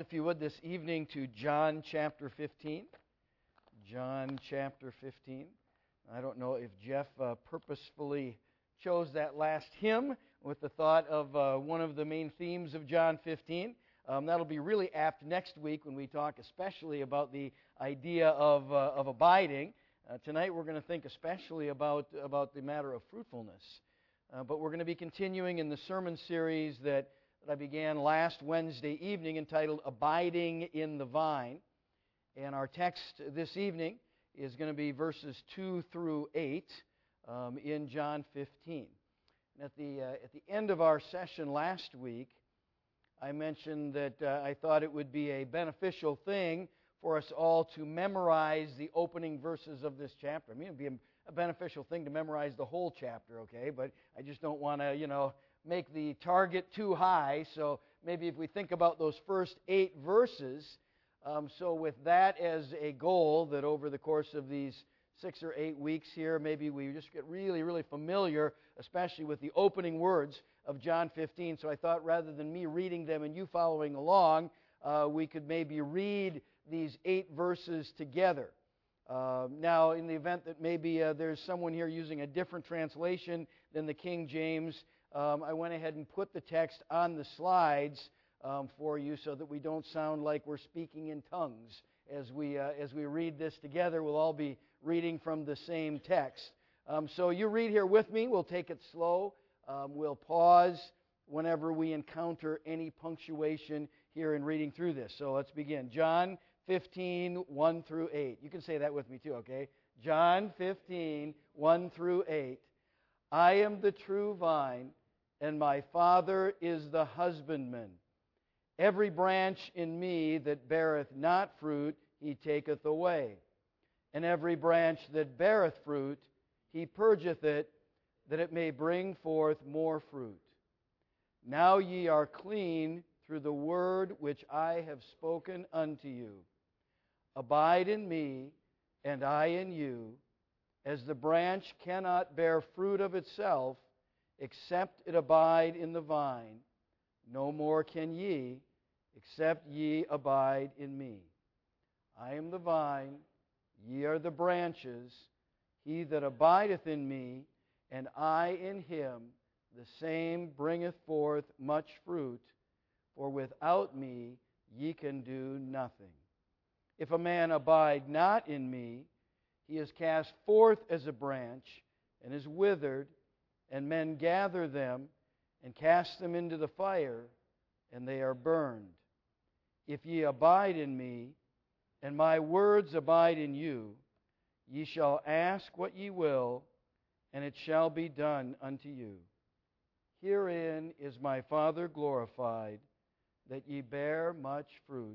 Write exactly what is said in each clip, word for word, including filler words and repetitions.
If you would, this evening to John chapter fifteen. John chapter fifteen. I don't know if Jeff uh, purposefully chose that last hymn with the thought of uh, one of the main themes of John fifteen. Um, that'll be really apt next week when we talk especially about the idea of, uh, of abiding. Uh, tonight we're going to think especially about, about the matter of fruitfulness. Uh, but we're going to be continuing in the sermon series that that I began last Wednesday evening entitled Abiding in the Vine. And our text this evening is going to be verses two through eight um, in John fifteen. And at the, uh, at the end of our session last week, I mentioned that uh, I thought it would be a beneficial thing for us all to memorize the opening verses of this chapter. I mean, it would be a, a beneficial thing to memorize the whole chapter, okay? But I just don't want to, you know, make the target too high. So maybe if we think about those first eight verses, um, so with that as a goal, that over the course of these six or eight weeks here, maybe we just get really, really familiar, especially with the opening words of John fifteen. So I thought rather than me reading them and you following along, uh, we could maybe read these eight verses together. Uh, now, in the event that maybe uh, there's someone here using a different translation than the King James, um, I went ahead and put the text on the slides um, for you so that we don't sound like we're speaking in tongues. As we, uh, as we read this together, we'll all be reading from the same text. Um, so you read here with me. We'll take it slow. Um, we'll pause whenever we encounter any punctuation here in reading through this. So let's begin. John fifteen, one through eight. You can say that with me too, okay? John fifteen, one through eight. I am the true vine, and my Father is the husbandman. Every branch in me that beareth not fruit, he taketh away. And every branch that beareth fruit, he purgeth it, that it may bring forth more fruit. Now ye are clean through the word which I have spoken unto you. Abide in me, and I in you, as the branch cannot bear fruit of itself, except it abide in the vine, no more can ye, except ye abide in me. I am the vine, ye are the branches. He that abideth in me, and I in him, the same bringeth forth much fruit, for without me ye can do nothing. If a man abide not in me, he is cast forth as a branch, and is withered, and men gather them, and cast them into the fire, and they are burned. If ye abide in me, and my words abide in you, ye shall ask what ye will, and it shall be done unto you. Herein is my Father glorified, that ye bear much fruit,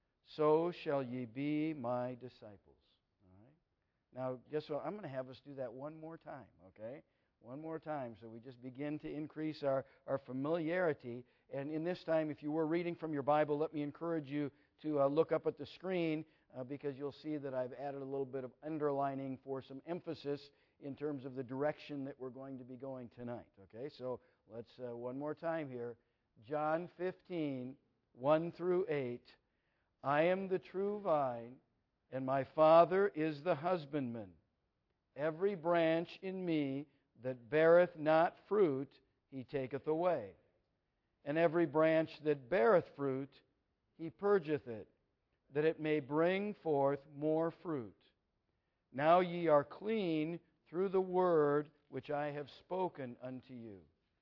so shall ye be my disciples. All right? Now, guess what? I'm going to have us do that one more time, okay? One more time, so we just begin to increase our, our familiarity. And in this time, if you were reading from your Bible, let me encourage you to uh, look up at the screen, uh, because you'll see that I've added a little bit of underlining for some emphasis in terms of the direction that we're going to be going tonight. Okay, so let's, uh, one more time here. John fifteen, one through eight. I am the true vine, and my Father is the husbandman. Every branch in me that beareth not fruit, he taketh away. And every branch that beareth fruit, he purgeth it, that it may bring forth more fruit. Now ye are clean through the word which I have spoken unto you.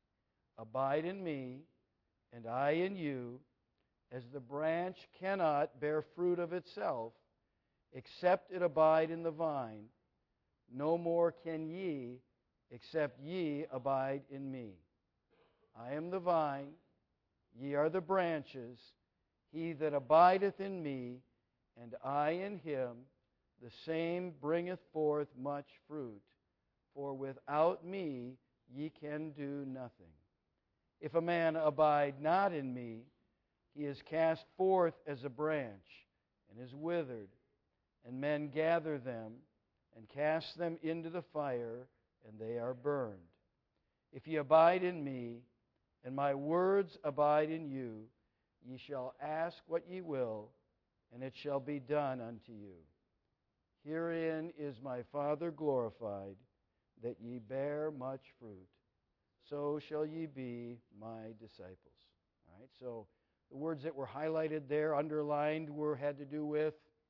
Abide in me, and I in you, as the branch cannot bear fruit of itself, except it abide in the vine, no more can ye, except ye abide in me. I am the vine, ye are the branches. He that abideth in me, and I in him, the same bringeth forth much fruit. For without me ye can do nothing. If a man abide not in me, he is cast forth as a branch, and is withered, and men gather them, and cast them into the fire, and they are burned. If ye abide in me, and my words abide in you, Ye shall ask what ye will, and it shall be done unto you. Herein is my Father glorified, that ye bear much fruit. So shall ye be my disciples. All right, so the words that were highlighted there, underlined, were had to do with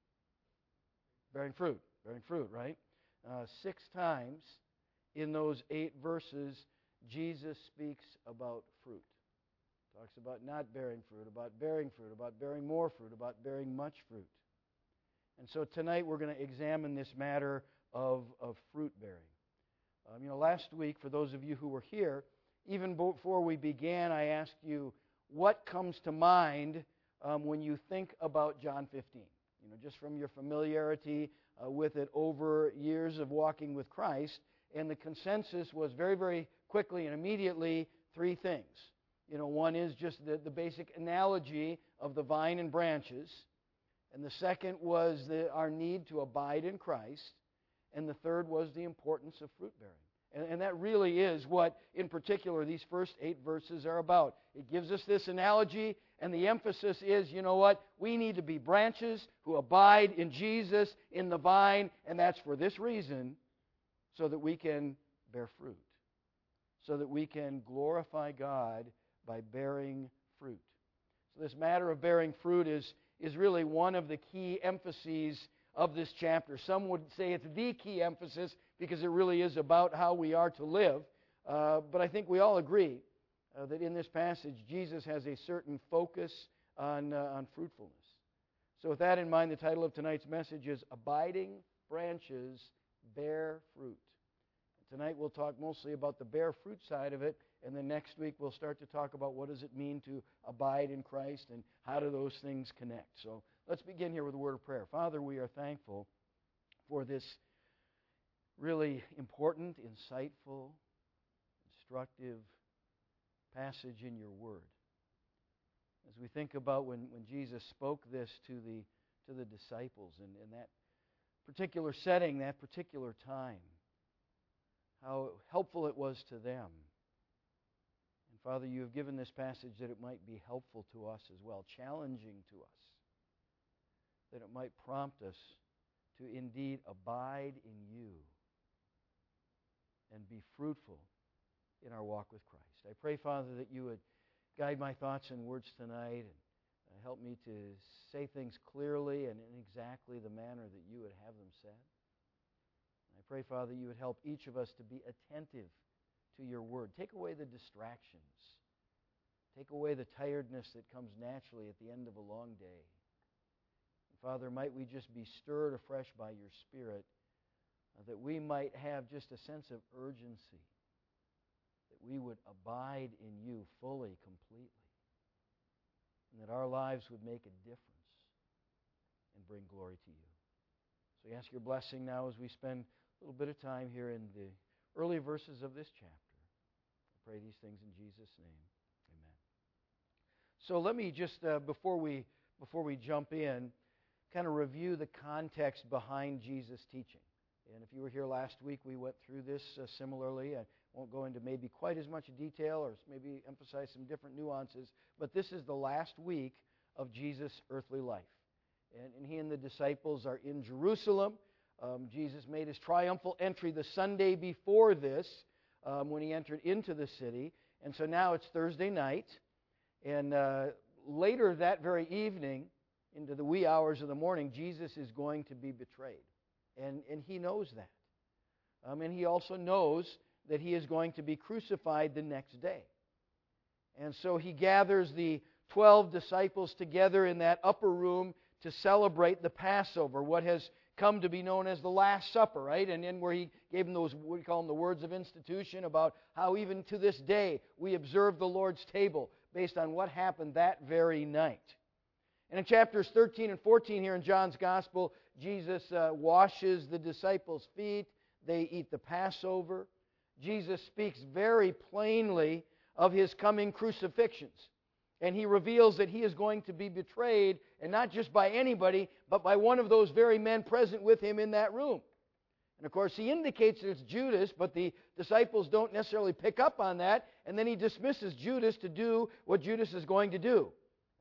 bearing fruit. Bearing fruit, right? Uh, six times in those eight verses, Jesus speaks about fruit. Talks about not bearing fruit, about bearing fruit, about bearing more fruit, about bearing much fruit. And so tonight we're going to examine this matter of, of fruit bearing. Um, you know, last week, for those of you who were here, even before we began, I asked you, what comes to mind um, when you think about John fifteen? You know, just from your familiarity uh, with it over years of walking with Christ. And the consensus was very, very quickly and immediately three things. You know, one is just the, the basic analogy of the vine and branches. And the second was the, our need to abide in Christ. And the third was the importance of fruit bearing. And, and that really is what, in particular, these first eight verses are about. It gives us this analogy, and the emphasis is, you know what? We need to be branches who abide in Jesus, in the vine, and that's for this reason, so that we can bear fruit. So that we can glorify God by bearing fruit. So this matter of bearing fruit is, is really one of the key emphases of this chapter. Some would say it's the key emphasis because it really is about how we are to live. Uh, but I think we all agree uh, that in this passage, Jesus has a certain focus on, uh, on fruitfulness. So with that in mind, the title of tonight's message is Abiding Branches Bear Fruit. Tonight we'll talk mostly about the bear fruit side of it, and then next week we'll start to talk about what does it mean to abide in Christ and how do those things connect. So let's begin here with a word of prayer. Father, we are thankful for this really important, insightful, instructive passage in your Word. As we think about when, when Jesus spoke this to the, to the disciples and in that particular setting, that particular time, how helpful it was to them. And Father, you have given this passage that it might be helpful to us as well, challenging to us, that it might prompt us to indeed abide in you and be fruitful in our walk with Christ. I pray, Father, that you would guide my thoughts and words tonight and uh, help me to say things clearly and in exactly the manner that you would have them said. I pray, Father, you would help each of us to be attentive to your word. Take away the distractions. Take away the tiredness that comes naturally at the end of a long day. And Father, might we just be stirred afresh by your Spirit, uh, that we might have just a sense of urgency, that we would abide in you fully, completely, and that our lives would make a difference and bring glory to you. So we ask your blessing now as we spend a little bit of time here in the early verses of this chapter. I pray these things in Jesus' name. Amen. So let me just, uh, before we before we jump in, kind of review the context behind Jesus' teaching. And if you were here last week, we went through this uh, similarly. I won't go into maybe quite as much detail or maybe emphasize some different nuances, but this is the last week of Jesus' earthly life. And, and he and the disciples are in Jerusalem. Um, Jesus made his triumphal entry the Sunday before this um, when he entered into the city. And so now it's Thursday night. And uh, later that very evening, into the wee hours of the morning, Jesus is going to be betrayed. And, and he knows that. Um, and he also knows that he is going to be crucified the next day. And so he gathers the twelve disciples together in that upper room to celebrate the Passover, what has come to be known as the Last Supper, right? And then where he gave them those, we call them the words of institution, about how even to this day we observe the Lord's table based on what happened that very night. And in chapters thirteen and fourteen here in John's Gospel, Jesus uh, washes the disciples' feet. They eat the Passover. Jesus speaks very plainly of his coming crucifixions. And he reveals that he is going to be betrayed, and not just by anybody, but by one of those very men present with him in that room. And of course, he indicates that it's Judas, but the disciples don't necessarily pick up on that. And then he dismisses Judas to do what Judas is going to do.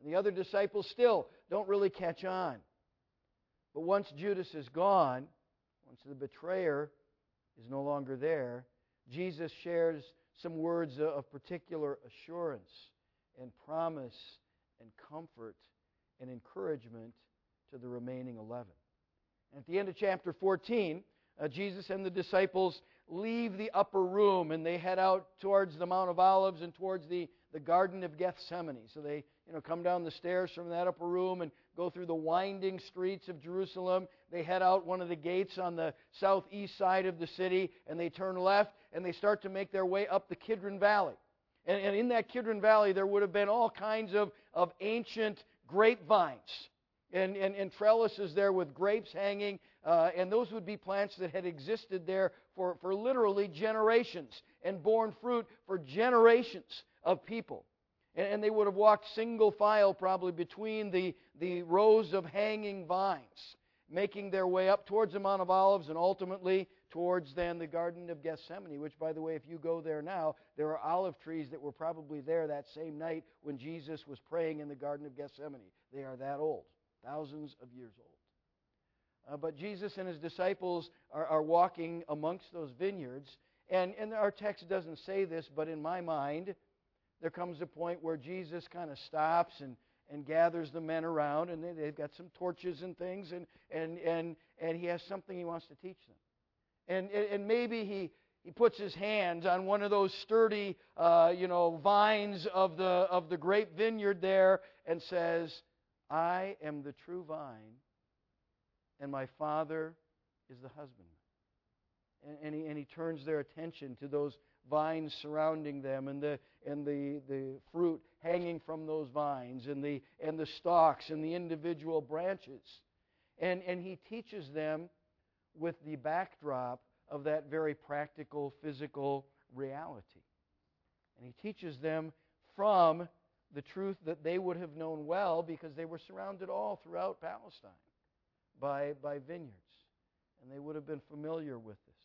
And the other disciples still don't really catch on. But once Judas is gone, once the betrayer is no longer there, Jesus shares some words of particular assurance and promise and comfort and encouragement to the remaining eleven. And at the end of chapter fourteen, uh, Jesus and the disciples leave the upper room and they head out towards the Mount of Olives and towards the, the Garden of Gethsemane. So they you know, come down the stairs from that upper room and go through the winding streets of Jerusalem. They head out one of the gates on the southeast side of the city and they turn left and they start to make their way up the Kidron Valley. And, and in that Kidron Valley there would have been all kinds of, of ancient grapevines and, and, and trellises there with grapes hanging. Uh, and those would be plants that had existed there for, for literally generations and borne fruit for generations of people. And, and they would have walked single file probably between the, the rows of hanging vines, making their way up towards the Mount of Olives and ultimately towards then the Garden of Gethsemane, which, by the way, if you go there now, there are olive trees that were probably there that same night when Jesus was praying in the Garden of Gethsemane. They are that old, thousands of years old. Uh, but Jesus and His disciples are, are walking amongst those vineyards. And, and our text doesn't say this, but in my mind, there comes a point where Jesus kind of stops and, and gathers the men around, and they, they've got some torches and things, and, and, and, and He has something He wants to teach them. And, and maybe he, he puts His hands on one of those sturdy uh, you know, vines of the, of the grape vineyard there and says, I am the true vine, and my Father is the husbandman. And, and, he, and he turns their attention to those vines surrounding them and the and the, the fruit hanging from those vines and the and the stalks and the individual branches. And, and He teaches them with the backdrop of that very practical, physical reality. And He teaches them from the truth that they would have known well because they were surrounded all throughout Palestine by, by vineyards. And they would have been familiar with this.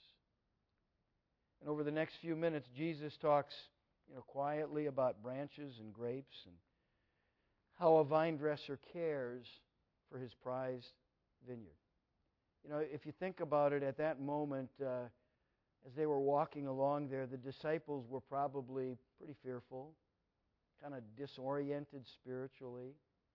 And over the next few minutes, Jesus talks you know, quietly about branches and grapes and how a vine dresser cares for his prized vineyard. You know, if you think about it, at that moment, uh, as they were walking along there, the disciples were probably pretty fearful, kind of disoriented spiritually,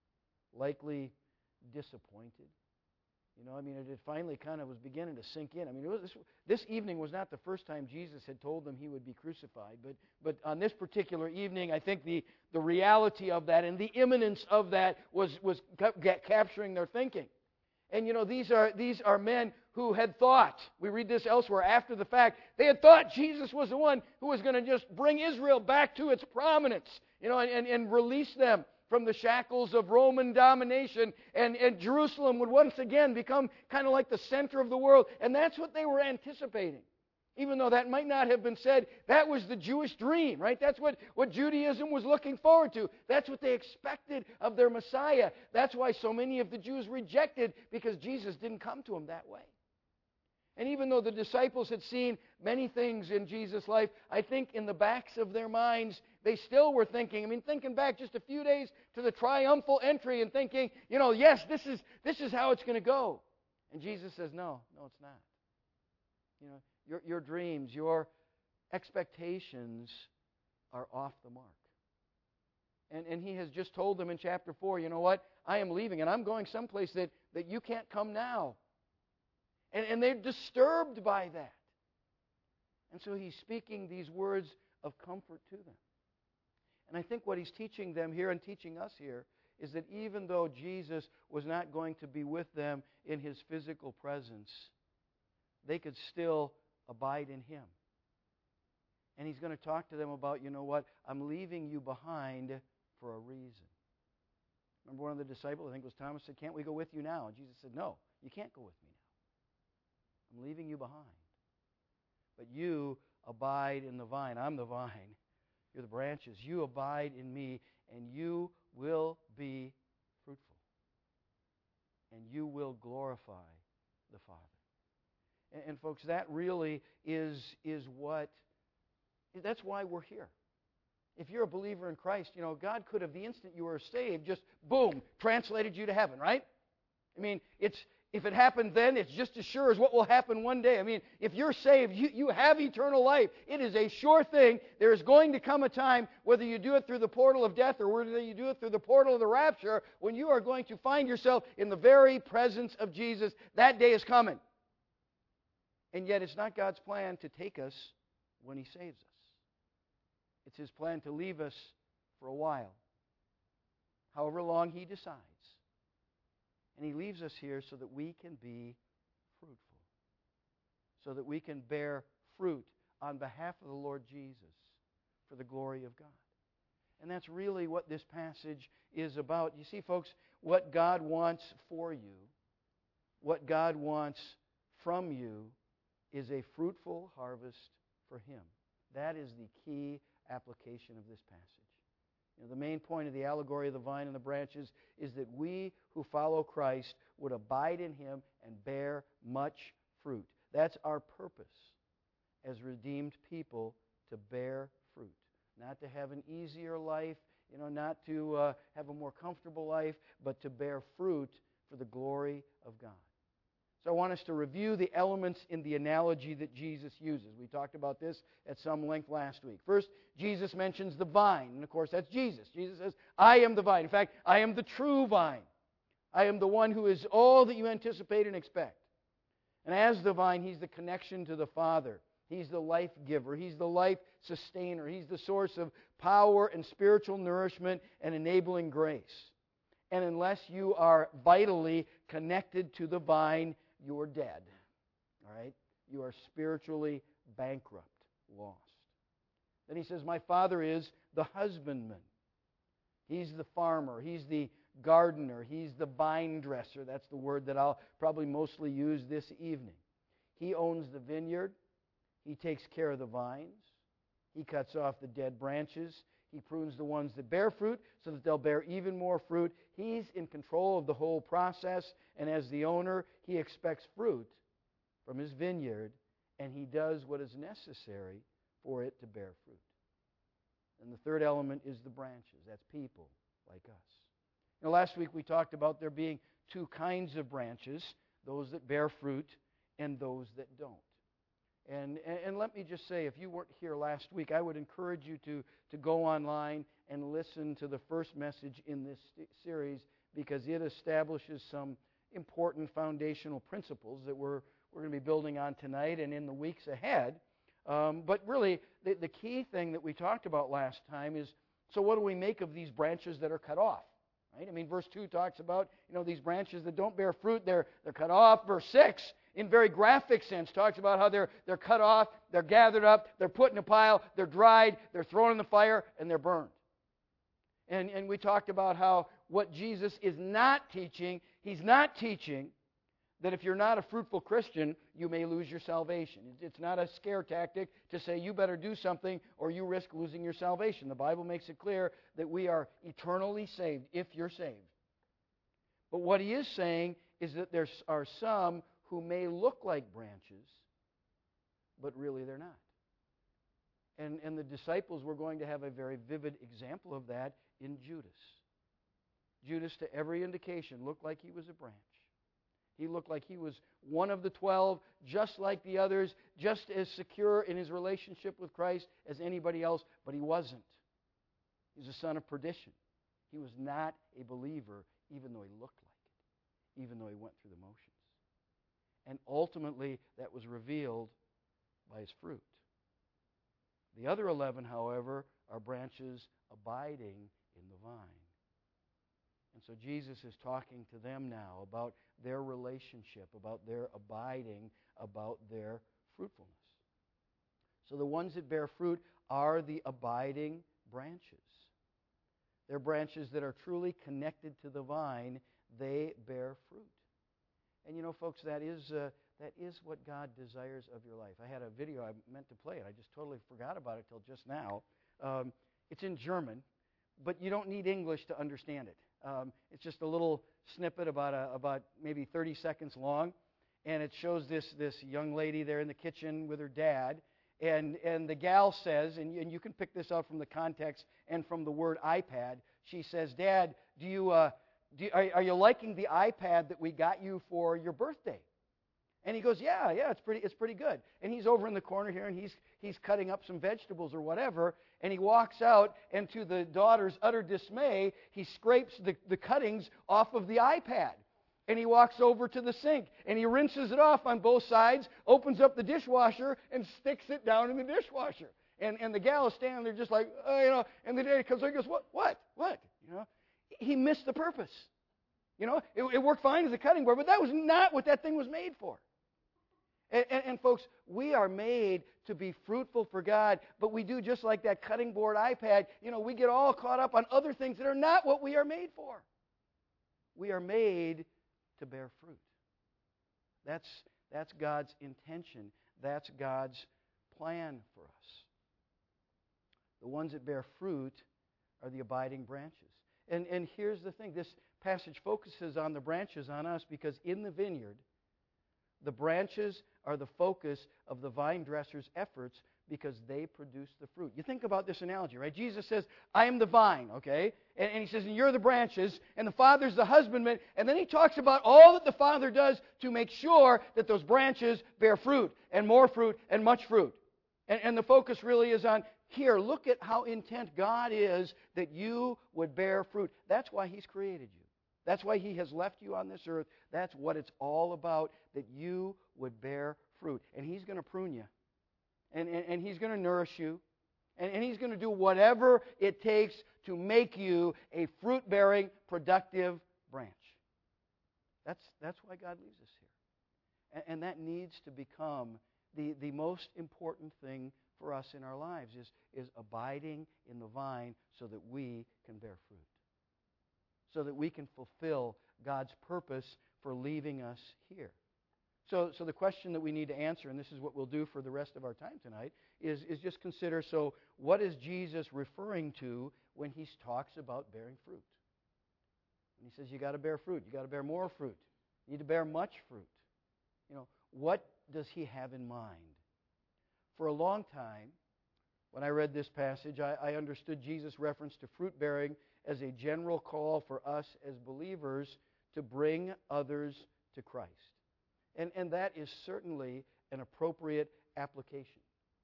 likely disappointed. You know, I mean, it, it finally kind of was beginning to sink in. I mean, it was, this, this evening was not the first time Jesus had told them He would be crucified. But, but on this particular evening, I think the, the reality of that and the imminence of that was, was ca- capturing their thinking. And, you know, these are, these are men who had thought, we read this elsewhere after the fact, they had thought Jesus was the one who was going to just bring Israel back to its prominence, you know, and, and, and release them from the shackles of Roman domination, and, and Jerusalem would once again become kind of like the center of the world. And that's what they were anticipating. Even though that might not have been said, that was the Jewish dream, right? That's what, what Judaism was looking forward to. That's what they expected of their Messiah. That's why so many of the Jews rejected, because Jesus didn't come to them that way. And even though the disciples had seen many things in Jesus' life, I think in the backs of their minds, they still were thinking, I mean, thinking back just a few days to the triumphal entry and thinking, you know, yes, this is this is how it's going to go. And Jesus says, no, no, it's not. You know, your, your dreams, your expectations are off the mark. And, and He has just told them in chapter four, you know what, I am leaving and I'm going someplace that, that you can't come now. And, and they're disturbed by that. And so He's speaking these words of comfort to them. And I think what He's teaching them here and teaching us here is that even though Jesus was not going to be with them in His physical presence, they could still abide in Him. And He's going to talk to them about, you know what, I'm leaving you behind for a reason. Remember one of the disciples, I think it was Thomas, said, can't we go with you now? And Jesus said, no, you can't go with me now. I'm leaving you behind. But you abide in the vine. I'm the vine. You're the branches. You abide in me, and you will be fruitful. And you will glorify the Father. And, and folks, that really is, is what, that's why we're here. If you're a believer in Christ, you know, God could have, the instant you were saved, just, boom, translated you to heaven, right? I mean, it's if it happened then, it's just as sure as what will happen one day. I mean, if you're saved, you, you have eternal life. It is a sure thing. There is going to come a time, whether you do it through the portal of death or whether you do it through the portal of the rapture, when you are going to find yourself in the very presence of Jesus. That day is coming. And yet it's not God's plan to take us when He saves us. It's His plan to leave us for a while, however long He decides. And He leaves us here so that we can be fruitful, so that we can bear fruit on behalf of the Lord Jesus for the glory of God. And that's really what this passage is about. You see, folks, what God wants for you, what God wants from you, is a fruitful harvest for Him. That is the key application of this passage. You know, the main point of the allegory of the vine and the branches is that we who follow Christ would abide in Him and bear much fruit. That's our purpose as redeemed people, to bear fruit. Not to have an easier life, you know, not to uh, have a more comfortable life, but to bear fruit for the glory of God. So I want us to review the elements in the analogy that Jesus uses. We talked about this at some length last week. First, Jesus mentions the vine. And of course, that's Jesus. Jesus says, I am the vine. In fact, I am the true vine. I am the one who is all that you anticipate and expect. And as the vine, He's the connection to the Father. He's the life giver. He's the life sustainer. He's the source of power and spiritual nourishment and enabling grace. And unless you are vitally connected to the vine, you're dead. All right? You are spiritually bankrupt, lost. Then He says, my Father is the husbandman. He's the farmer. He's the gardener. He's the vine dresser. That's the word that I'll probably mostly use this evening. He owns the vineyard. He takes care of the vines. He cuts off the dead branches. He prunes the ones that bear fruit so that they'll bear even more fruit. He's in control of the whole process, and as the owner, He expects fruit from His vineyard, and He does what is necessary for it to bear fruit. And the third element is the branches. That's people like us. Now, last week we talked about there being two kinds of branches, those that bear fruit and those that don't. And, and, and let me just say, if you weren't here last week, I would encourage you to, to go online and listen to the first message in this st- series, because it establishes some important foundational principles that we're, we're going to be building on tonight and in the weeks ahead. Um, but really, the, the key thing that we talked about last time is, so what do we make of these branches that are cut off? Right? I mean, verse two talks about, you know, these branches that don't bear fruit, they're, they're cut off. Verse six, in very graphic sense, talks about how they're, they're cut off, they're gathered up, they're put in a pile, they're dried, they're thrown in the fire, and they're burned. And, and we talked about how what Jesus is not teaching, He's not teaching that if you're not a fruitful Christian, you may lose your salvation. It's not a scare tactic to say you better do something or you risk losing your salvation. The Bible makes it clear that we are eternally saved if you're saved. But what He is saying is that there are some who may look like branches, but really they're not. And, and the disciples were going to have a very vivid example of that in Judas. Judas, to every indication, looked like he was a branch. He looked like he was one of the twelve, just like the others, just as secure in his relationship with Christ as anybody else, but he wasn't. He was a son of perdition. He was not a believer, even though he looked like it, even though he went through the motions. And ultimately, that was revealed by his fruit. The other eleven, however, are branches abiding in the vine. And so Jesus is talking to them now about their relationship, about their abiding, about their fruitfulness. So the ones that bear fruit are the abiding branches. They're branches that are truly connected to the vine. They bear fruit. And you know, folks, that is uh, that is what God desires of your life. I had a video I meant to play it. I just totally forgot about it till just now. Um, it's in German, but you don't need English to understand it. Um, it's just a little snippet about a, about maybe thirty seconds long, and it shows this this young lady there in the kitchen with her dad, And and the gal says, and, and you can pick this out from the context and from the word iPad, she says, Dad, do you, uh, do you, are, are you liking the iPad that we got you for your birthday? And he goes, yeah, yeah, it's pretty, it's pretty good. And he's over in the corner here, and he's he's cutting up some vegetables or whatever, and he walks out, and to the daughter's utter dismay, he scrapes the, the cuttings off of the iPad. And he walks over to the sink, and he rinses it off on both sides, opens up the dishwasher, and sticks it down in the dishwasher. And and the gal is standing there just like, oh, you know, and the dad comes over and goes, what, what, what? You know, he missed the purpose. You know, it, it worked fine as a cutting board, but that was not what that thing was made for. And, and, and folks, we are made to be fruitful for God, but we do just like that cutting board iPad. You know, we get all caught up on other things that are not what we are made for. We are made to bear fruit. That's, that's God's intention. That's God's plan for us. The ones that bear fruit are the abiding branches. And, and here's the thing. This passage focuses on the branches on us because in the vineyard, the branches are the focus of the vine dresser's efforts because they produce the fruit. You think about this analogy, right? Jesus says, I am the vine, okay? And, and he says, and you're the branches, and the Father's the husbandman. And then he talks about all that the Father does to make sure that those branches bear fruit, and more fruit, and much fruit. And, and the focus really is on, here, look at how intent God is that you would bear fruit. That's why He's created you. That's why He has left you on this earth. That's what it's all about, that you would bear fruit. And He's going to prune you. And, and, and He's going to nourish you. And, and He's going to do whatever it takes to make you a fruit-bearing, productive branch. That's, that's why God leaves us here. And, and that needs to become the, the most important thing for us in our lives, is, is abiding in the vine so that we can bear fruit. So that we can fulfill God's purpose for leaving us here. So, so the question that we need to answer, and this is what we'll do for the rest of our time tonight, is, is just consider, so what is Jesus referring to when He talks about bearing fruit? When He says you got to bear fruit, you got to bear more fruit, you need to bear much fruit. You know, what does He have in mind? For a long time, when I read this passage, I, I understood Jesus' reference to fruit bearing as a general call for us as believers to bring others to Christ. And, and that is certainly an appropriate application.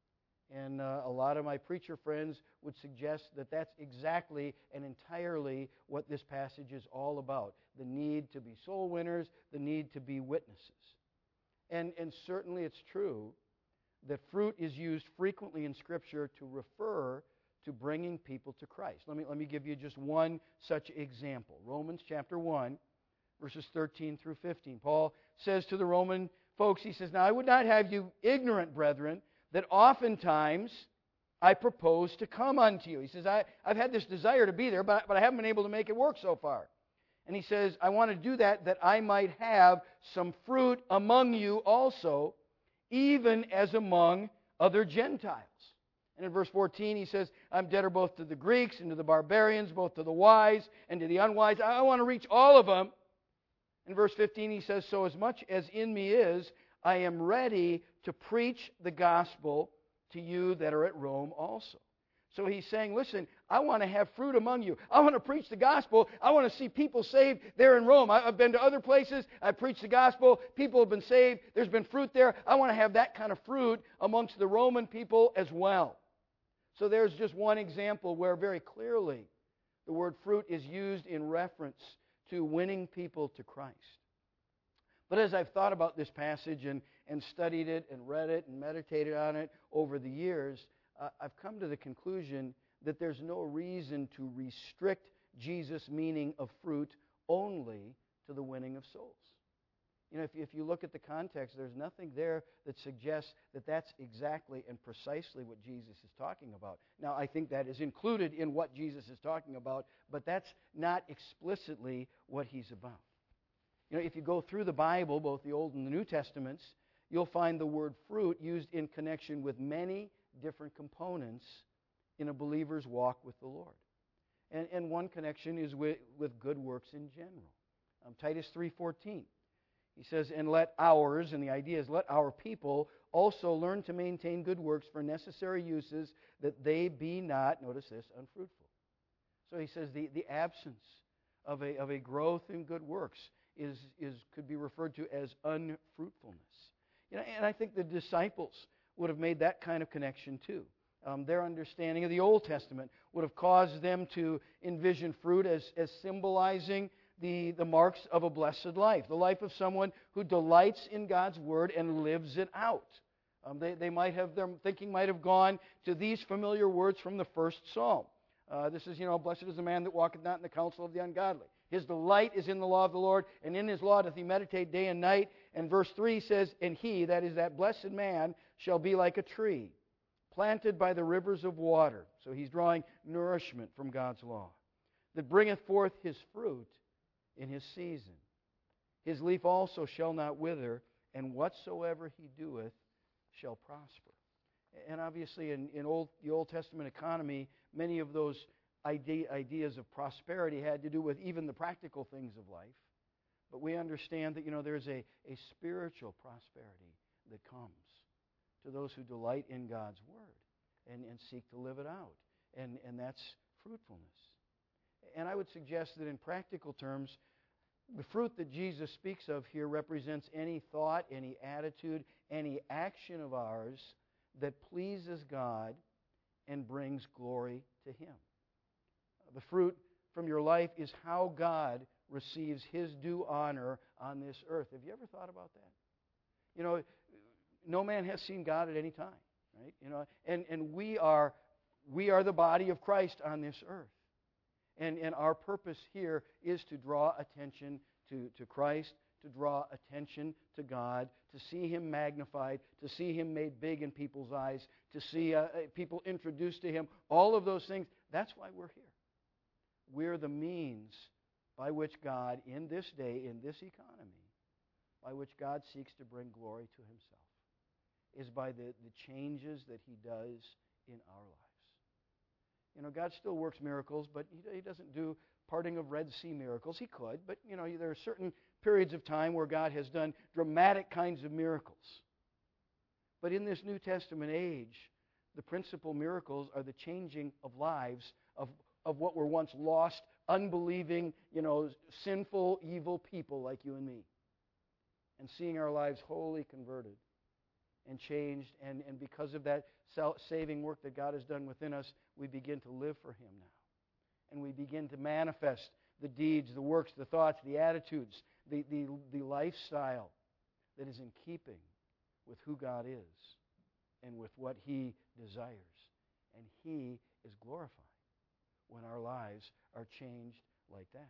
And uh, a lot of my preacher friends would suggest that that's exactly and entirely what this passage is all about. The need to be soul winners, the need to be witnesses. And, and certainly it's true that fruit is used frequently in Scripture to refer to bringing people to Christ. Let me, let me give you just one such example. Romans chapter one, verses thirteen through fifteen. Paul says to the Roman folks, he says, now I would not have you ignorant, brethren, that oftentimes I propose to come unto you. He says, I, I've had this desire to be there, but, but I haven't been able to make it work so far. And he says, I want to do that, that I might have some fruit among you also, even as among other Gentiles. And in verse fourteen, he says, I'm debtor both to the Greeks and to the barbarians, both to the wise and to the unwise. I want to reach all of them. In verse fifteen, he says, so as much as in me is, I am ready to preach the gospel to you that are at Rome also. So he's saying, listen, I want to have fruit among you. I want to preach the gospel. I want to see people saved there in Rome. I've been to other places. I've preached the gospel. People have been saved. There's been fruit there. I want to have that kind of fruit amongst the Roman people as well. So there's just one example where very clearly the word fruit is used in reference to winning people to Christ. But as I've thought about this passage and, and studied it and read it and meditated on it over the years, uh, I've come to the conclusion that there's no reason to restrict Jesus' meaning of fruit only to the winning of souls. You know, if, if you look at the context, there's nothing there that suggests that that's exactly and precisely what Jesus is talking about. Now, I think that is included in what Jesus is talking about, but that's not explicitly what He's about. You know, if you go through the Bible, both the Old and the New Testaments, you'll find the word fruit used in connection with many different components in a believer's walk with the Lord. And, and one connection is with, with good works in general. Um, Titus three fourteen. He says, and let ours, and the idea is let our people also learn to maintain good works for necessary uses, that they be not, notice this, unfruitful. So he says the, the absence of a, of a growth in good works is, is could be referred to as unfruitfulness. You know, and I think the disciples would have made that kind of connection too. Um, their understanding of the Old Testament would have caused them to envision fruit as, as symbolizing the, the marks of a blessed life, the life of someone who delights in God's Word and lives it out. Um, they, they might have, their thinking might have gone to these familiar words from the first Psalm. Uh, this is, you know, blessed is the man that walketh not in the counsel of the ungodly. His delight is in the law of the Lord, and in His law doth he meditate day and night. And verse three says, and he, that is that blessed man, shall be like a tree, planted by the rivers of water. So he's drawing nourishment from God's law, that bringeth forth his fruit in his season. His leaf also shall not wither, and whatsoever he doeth shall prosper. And obviously in, in old, the Old Testament economy, many of those idea, ideas of prosperity had to do with even the practical things of life. But we understand that, you know, there's a, a spiritual prosperity that comes to those who delight in God's Word and, and seek to live it out. And, and that's fruitfulness. And I would suggest that in practical terms, the fruit that Jesus speaks of here represents any thought, any attitude, any action of ours that pleases God and brings glory to Him. The fruit from your life is how God receives His due honor on this earth. Have you ever thought about that? You know, no man has seen God at any time, right? You know, and, and we are we are the body of Christ on this earth. And, and our purpose here is to draw attention to, to Christ, to draw attention to God, to see Him magnified, to see Him made big in people's eyes, to see uh, people introduced to Him. All of those things, that's why we're here. We're the means by which God, in this day, in this economy, by which God seeks to bring glory to Himself, is by the, the changes that He does in our lives. You know, God still works miracles, but he, he doesn't do parting of Red Sea miracles. He could, but, you know, there are certain periods of time where God has done dramatic kinds of miracles. But in this New Testament age, the principal miracles are the changing of lives of, of what were once lost, unbelieving, you know, sinful, evil people like you and me. And seeing our lives wholly converted and changed, and, and because of that saving work that God has done within us, we begin to live for Him now. And we begin to manifest the deeds, the works, the thoughts, the attitudes, the, the, the lifestyle that is in keeping with who God is and with what He desires. And He is glorified when our lives are changed like that.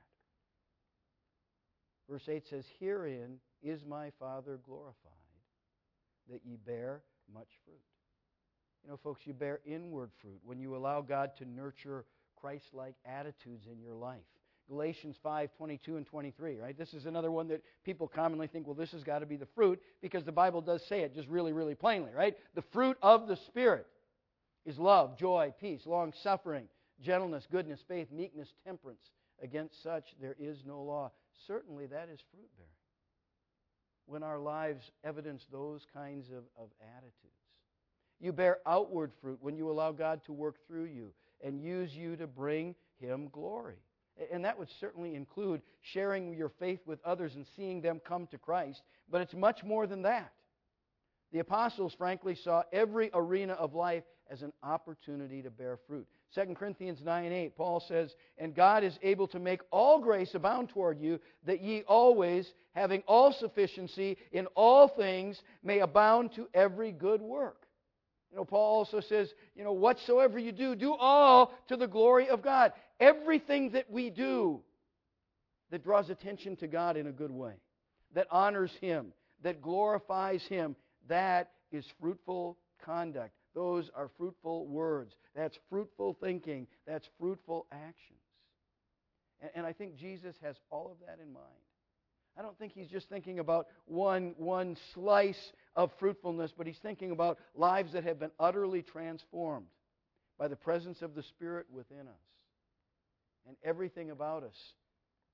Verse eight says, herein is my Father glorified, that ye bear much fruit. You know, folks, you bear inward fruit when you allow God to nurture Christ-like attitudes in your life. Galatians five, twenty-two and twenty-three, right? This is another one that people commonly think, well, this has got to be the fruit, because the Bible does say it just really, really plainly, right? The fruit of the Spirit is love, joy, peace, long-suffering, gentleness, goodness, faith, meekness, temperance. Against such there is no law. Certainly that is fruit-bearing, when our lives evidence those kinds of, of attitudes. You bear outward fruit when you allow God to work through you and use you to bring Him glory. And that would certainly include sharing your faith with others and seeing them come to Christ. But it's much more than that. The apostles, frankly, saw every arena of life as an opportunity to bear fruit. Second Corinthians nine eight, Paul says, and God is able to make all grace abound toward you, that ye always, having all sufficiency in all things, may abound to every good work. You know, Paul also says, you know, whatsoever you do, do all to the glory of God. Everything that we do that draws attention to God in a good way, that honors Him, that glorifies Him, that is fruitful conduct. Those are fruitful words. That's fruitful thinking. That's fruitful actions. And, and I think Jesus has all of that in mind. I don't think He's just thinking about one, one slice of fruitfulness, but He's thinking about lives that have been utterly transformed by the presence of the Spirit within us. And everything about us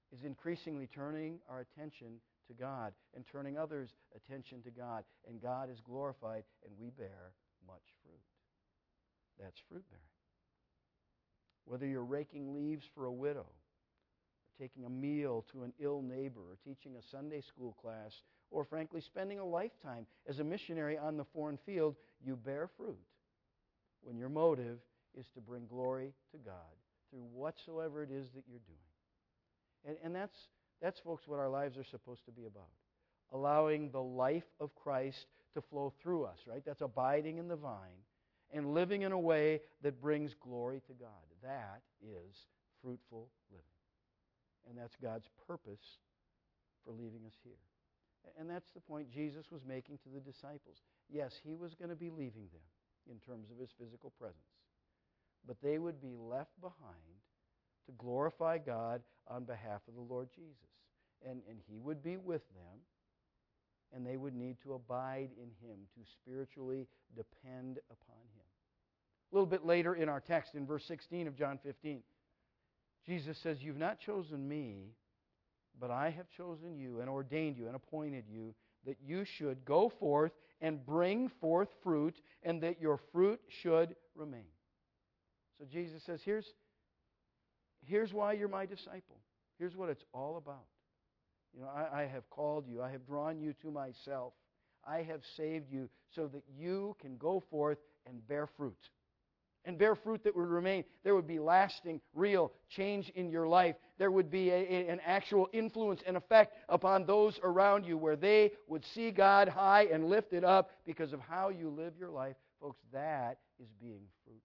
is increasingly turning our attention to God and turning others' attention to God. And God is glorified, and we bear much fruit. That's fruit bearing. Whether you're raking leaves for a widow, or taking a meal to an ill neighbor, or teaching a Sunday school class, or frankly spending a lifetime as a missionary on the foreign field, you bear fruit when your motive is to bring glory to God through whatsoever it is that you're doing. And, and that's, that's, folks, what our lives are supposed to be about. Allowing the life of Christ to flow through us, right? That's abiding in the vine and living in a way that brings glory to God. That is fruitful living. And that's God's purpose for leaving us here. And that's the point Jesus was making to the disciples. Yes, he was going to be leaving them in terms of his physical presence. But they would be left behind to glorify God on behalf of the Lord Jesus. And, and he would be with them, and they would need to abide in him, to spiritually depend upon him. A little bit later in our text, in verse sixteen of John fifteen, Jesus says, "You've not chosen me, but I have chosen you and ordained you and appointed you that you should go forth and bring forth fruit, and that your fruit should remain." So Jesus says, here's, here's why you're my disciple. Here's what it's all about. You know, I, I have called you. I have drawn you to myself. I have saved you so that you can go forth and bear fruit. And bear fruit that would remain. There would be lasting, real change in your life. There would be a, a, an actual influence and effect upon those around you where they would see God high and lifted up because of how you live your life. Folks, that is being fruitful.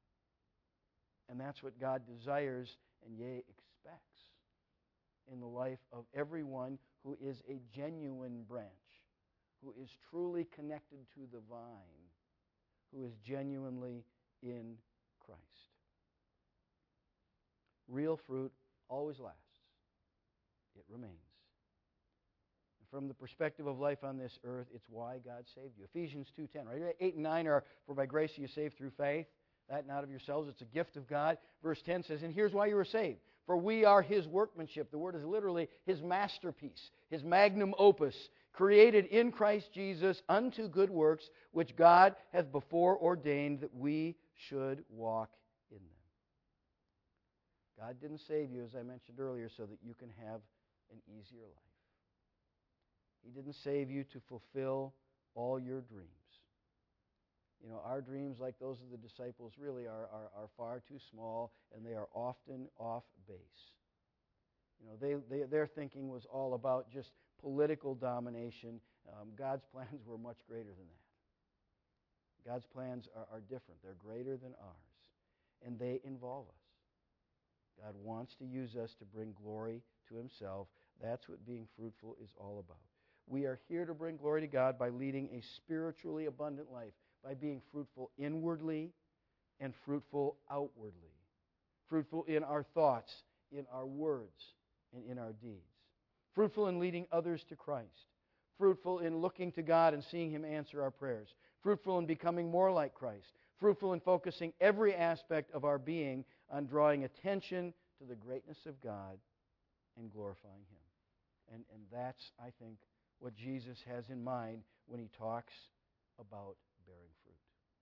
And that's what God desires and yea, expects in the life of everyone who is a genuine branch, who is truly connected to the vine, who is genuinely in Christ. Real fruit always lasts. It remains. And from the perspective of life on this earth, it's why God saved you. Ephesians two ten, right? eight and nine are, "For by grace you are saved through faith, that not of yourselves, it's a gift of God." Verse ten says, "And here's why you were saved. For we are his workmanship." The word is literally his masterpiece, his magnum opus, "created in Christ Jesus unto good works, which God hath before ordained that we should walk in them." God didn't save you, as I mentioned earlier, so that you can have an easier life. He didn't save you to fulfill all your dreams. You know, our dreams, like those of the disciples, really are, are, are far too small, and they are often off base. You know, they, they, their thinking was all about just political domination. Um, God's plans were much greater than that. God's plans are, are different. They're greater than ours, and they involve us. God wants to use us to bring glory to himself. That's what being fruitful is all about. We are here to bring glory to God by leading a spiritually abundant life, by being fruitful inwardly and fruitful outwardly. Fruitful in our thoughts, in our words, and in our deeds. Fruitful in leading others to Christ. Fruitful in looking to God and seeing him answer our prayers. Fruitful in becoming more like Christ. Fruitful in focusing every aspect of our being on drawing attention to the greatness of God and glorifying him. And, and that's, I think, what Jesus has in mind when he talks about bearing fruit.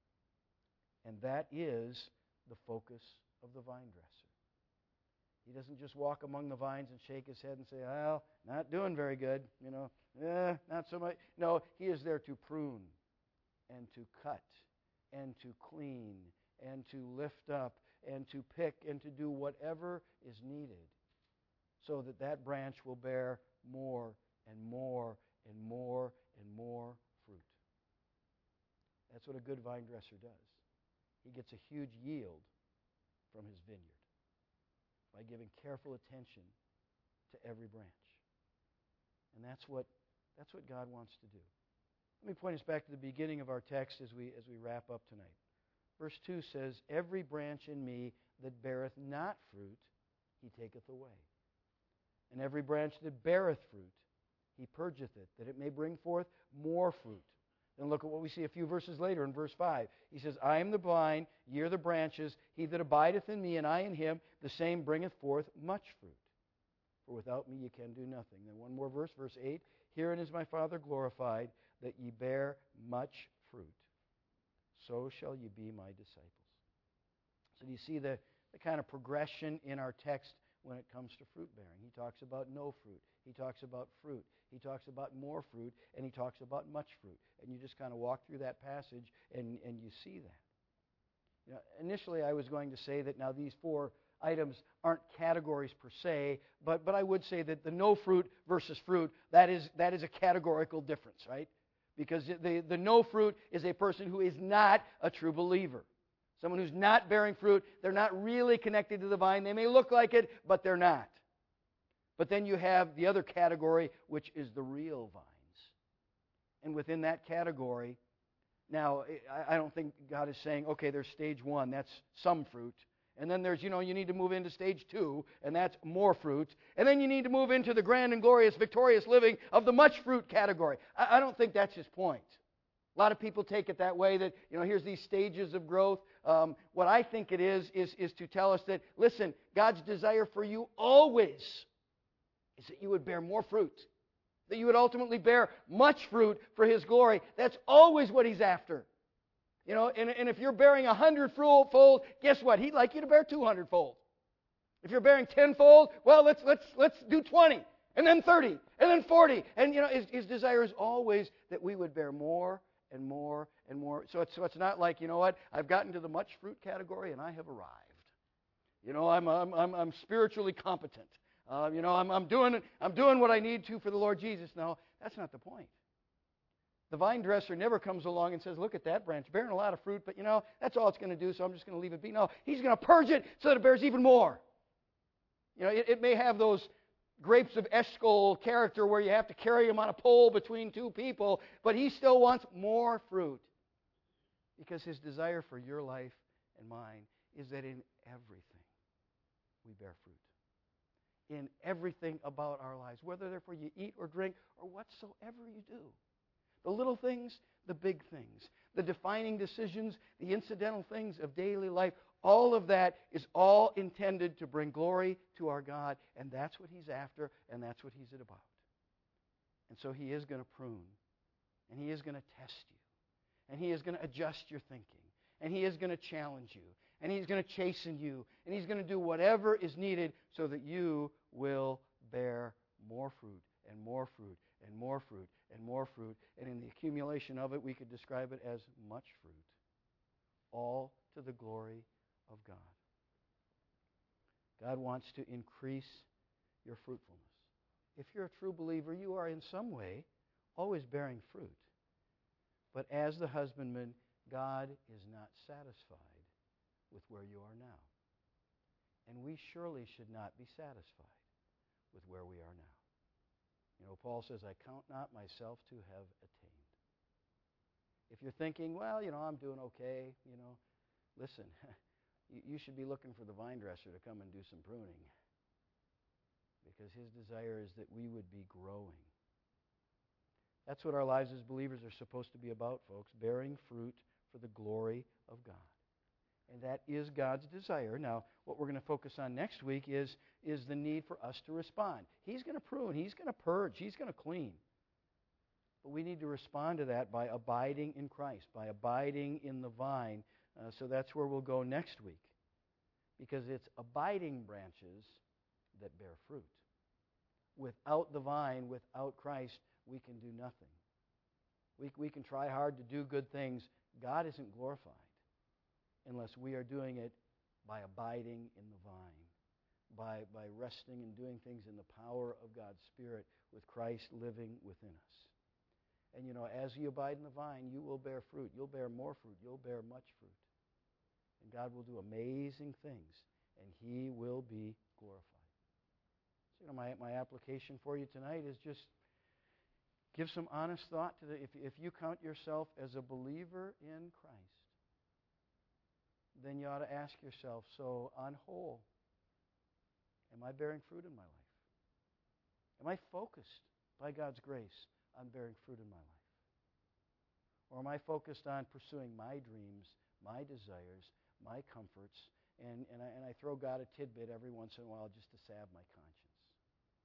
And that is the focus of the vine dresser. He doesn't just walk among the vines and shake his head and say, "Well, not doing very good, you know, eh, not so much." No, he is there to prune and to cut and to clean and to lift up and to pick and to do whatever is needed so that that branch will bear more and more and more and more fruit. That's what a good vine dresser does. He gets a huge yield from his vineyard by giving careful attention to every branch. And that's what, that's what God wants to do. Let me point us back to the beginning of our text as we, as we wrap up tonight. Verse two says, "Every branch in me that beareth not fruit, he taketh away. And every branch that beareth fruit, he purgeth it, that it may bring forth more fruit." Then look at what we see a few verses later in verse five. He says, "I am the vine, ye are the branches. He that abideth in me, and I in him, the same bringeth forth much fruit." for without me ye can do nothing. Then one more verse, verse eight. Herein is my Father glorified, that ye bear much fruit. So shall ye be my disciples. So do you see the, the kind of progression in our text when it comes to fruit bearing? He talks about no fruit. He talks about fruit. He talks about more fruit. And he talks about much fruit. And you just kind of walk through that passage and, and you see that. You know, initially I was going to say that now these four items aren't categories per se, but, but I would say that the no fruit versus fruit, that is, that is a categorical difference, right? Because the, the no fruit is a person who is not a true believer. Someone who's not bearing fruit, they're not really connected to the vine. They may look like it, but they're not. But then you have the other category, which is the real vines. And within that category, now, I don't think God is saying, okay, there's stage one, that's some fruit. And then there's, you know, you need to move into stage two, and that's more fruit. And then you need to move into the grand and glorious, victorious living of the much fruit category. I don't think that's his point. A lot of people take it that way, that, you know, here's these stages of growth. Um, what I think it is, is, is to tell us that, listen, God's desire for you always is that you would bear more fruit. That you would ultimately bear much fruit for His glory. That's always what He's after. You know, and, and if you're bearing a hundred-fold, guess what? He'd like you to bear two hundred-fold. If you're bearing ten-fold, well, let's let's let's do twenty, and then thirty, and then forty. And you know, His, his desire is always that we would bear more and more and more. So it's so it's not like, you know what, I've gotten to the much fruit category and I have arrived. You know, I'm I'm I'm, I'm spiritually competent. Uh, you know, I'm, I'm doing I'm doing what I need to for the Lord Jesus. No, that's not the point. The vine dresser never comes along and says, look at that branch, bearing a lot of fruit, but you know, that's all it's going to do, so I'm just going to leave it be. No, He's going to purge it so that it bears even more. You know, it, it may have those grapes of Eshcol character where you have to carry them on a pole between two people, but He still wants more fruit. Because His desire for your life and mine is that in everything we bear fruit. In everything about our lives, whether therefore you eat or drink or whatsoever you do. The little things, the big things, the defining decisions, the incidental things of daily life, all of that is all intended to bring glory to our God, and that's what He's after, and that's what He's about. And so He is going to prune, and He is going to test you, and He is going to adjust your thinking, and He is going to challenge you, and He's going to chasten you, and He's going to do whatever is needed so that you will bear more fruit and more fruit and more fruit and more fruit. And in the accumulation of it, we could describe it as much fruit, all to the glory of God. God wants to increase your fruitfulness. If you're a true believer, you are in some way always bearing fruit. But as the husbandman, God is not satisfied with where you are now. And we surely should not be satisfied with where we are now. You know, Paul says, I count not myself to have attained. If you're thinking, well, you know, I'm doing okay, you know, listen, you should be looking for the vine dresser to come and do some pruning. Because His desire is that we would be growing. That's what our lives as believers are supposed to be about, folks, bearing fruit for the glory of God. And that is God's desire. Now, what we're going to focus on next week is, is the need for us to respond. He's going to prune. He's going to purge. He's going to clean. But we need to respond to that by abiding in Christ, by abiding in the vine. Uh, so that's where we'll go next week. Because it's abiding branches that bear fruit. Without the vine, without Christ, we can do nothing. We, we can try hard to do good things. God isn't glorified unless we are doing it by abiding in the vine, by, by resting and doing things in the power of God's Spirit with Christ living within us. And you know, as you abide in the vine, you will bear fruit. You'll bear more fruit. You'll bear much fruit. And God will do amazing things, and He will be glorified. So, you know, my, my application for you tonight is just give some honest thought to the, if, if you count yourself as a believer in Christ, then you ought to ask yourself, so on whole, am I bearing fruit in my life? Am I focused by God's grace on bearing fruit in my life? Or am I focused on pursuing my dreams, my desires, my comforts, and, and, I, and I throw God a tidbit every once in a while just to salve my conscience?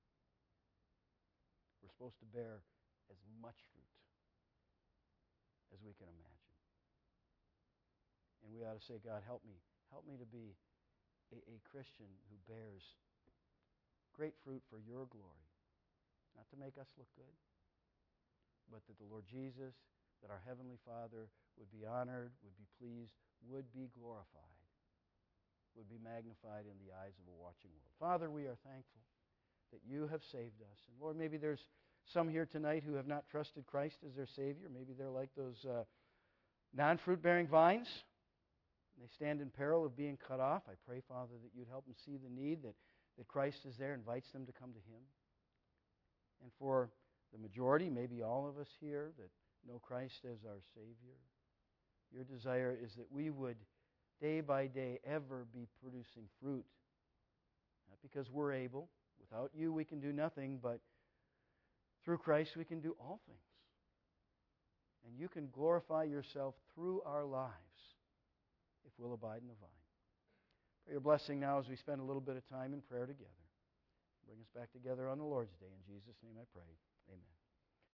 We're supposed to bear as much fruit as we can imagine. And we ought to say, God, help me. Help me to be a, a Christian who bears great fruit for your glory. Not to make us look good, but that the Lord Jesus, that our Heavenly Father would be honored, would be pleased, would be glorified, would be magnified in the eyes of a watching world. Father, we are thankful that you have saved us. And Lord, maybe there's some here tonight who have not trusted Christ as their Savior. Maybe they're like those uh, non-fruit-bearing vines. They stand in peril of being cut off. I pray, Father, that you'd help them see the need, that, that Christ is there, invites them to come to Him. And for the majority, maybe all of us here that know Christ as our Savior, your desire is that we would, day by day, ever be producing fruit. Not because we're able. Without you, we can do nothing, but through Christ, we can do all things. And you can glorify yourself through our lives if we'll abide in the vine. Pray your blessing now as we spend a little bit of time in prayer together. Bring us back together on the Lord's Day. In Jesus' name I pray. Amen.